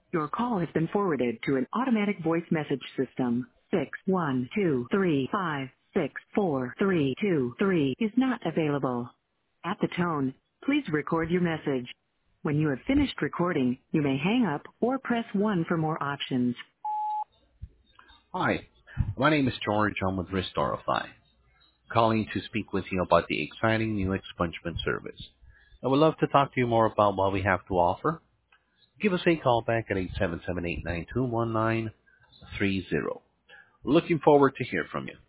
Your call has been forwarded to an automatic voice message system. 61235643223 is not available. At the tone, please record your message. When you have finished recording, you may hang up or press 1 for more options. Hi, my name is George. I'm with Restorify, calling to speak with you about the exciting new expungement service. I would love to talk to you more about what we have to offer. Give us a call back at 877-892-1930. Looking forward to hear from you.